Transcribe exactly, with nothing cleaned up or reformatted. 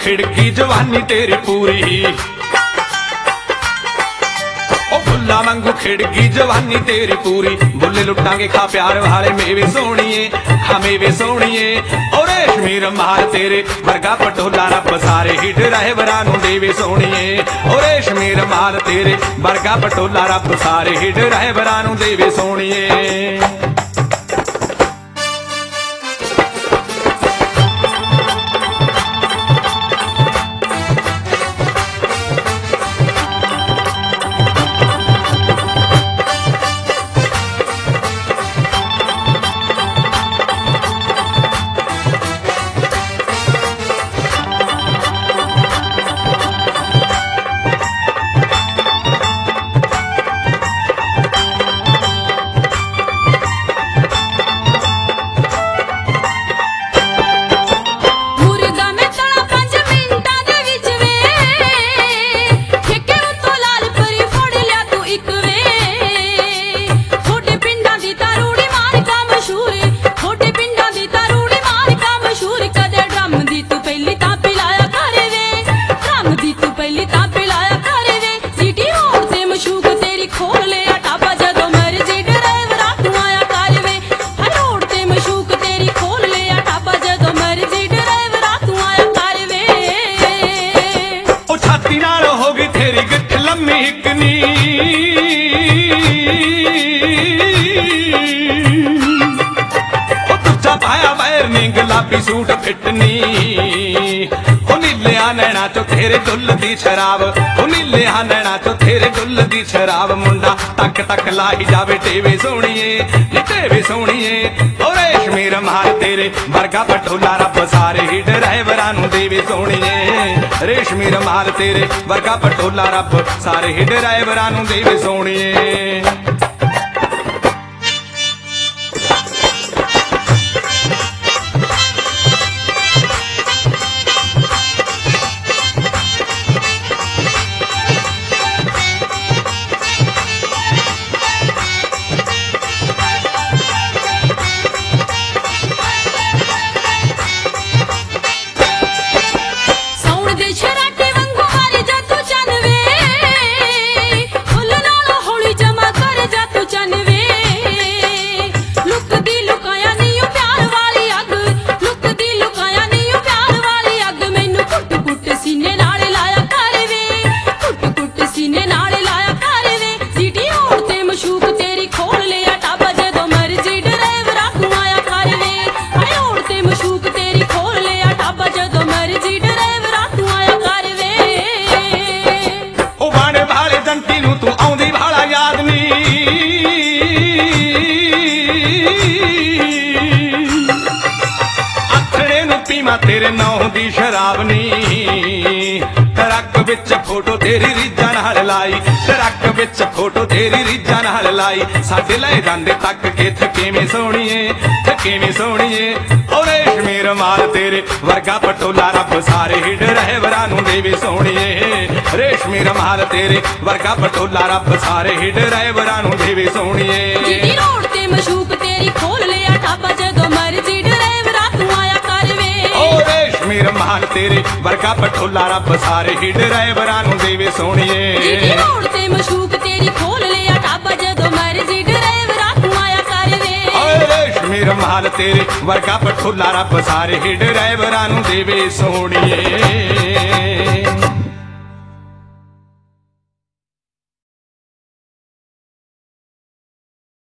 खिड़की जवानी तेरी पूरी, ओ फुल्ला वांगू खिड़की जवानी तेरी पूरी। बुल्ले लुटांगे खा प्यार वाले मेवे सोहणीए, खा मेवे सोहणीए। ओ रेशमी रुमाल तेरे वर्गा पटोला रब सारे ही ड्राइवरां नूं देवे सोहणीए। ओ रेशमी रुमाल तेरे वर्गा पटोला रब सारे ही ड्राइवरां नूं देवे सोहणीए। गुलाबी सूट फिटनी, ओ नीलिया नैना चो तेरे डुलदी शराब, ओ नीलिया नैना चो तेरे डुलदी शराब। मुंडा तक तक लाई जावे टेवे सोहणीए, नी टेवे सोहणीए। ओ रेशमी रुमाल तेरे वर्गा पटोला रब सारे ही ड्राइवरां नूं देवे सोहणीए। रेशमी रुमाल तेरे वर्गा पटोला रब सारे ही ड्राइवरां नूं देवे सोहणीए। तेरे नां दी शराब नी, ट्रक विच फोटो तेरी रीझां नाल लाई, ट्रक विच फोटो तेरी रीझां नाल लाई। साडे ले जांदे तक के थकेवें सोहणीए, थकेवें सोहणीए। ओ रेशमी रुमाल तेरे वर्गा पटोला रब सारे ही ड्राइवरां नूं देवे सोहणीए। रेशमी रुमाल तेरे वर्गा पटोला रब सारे ही ड्राइवरां नूं देवे सोहणीए। जिहड़ी रोड ते मशूक तेरी खोल लिया ढाबा जदों मर्जी ड्राइवरा तू आया कर वे। ओ रेशमी रुमाल तेरे वर्गा पटोला रब सारे ही ड्राइवरां नूं देवे सोहणीए। जिहड़ी रोड ते मशूक तेरी खोल लिया ढाबा जदों मर्जी ड्राइवरा तू आया कर वे। ओ रेशमी रुमाल तेरे वर्गा पटोला रब सारे ही ड्राइवरां नूं देवे सोहणीए।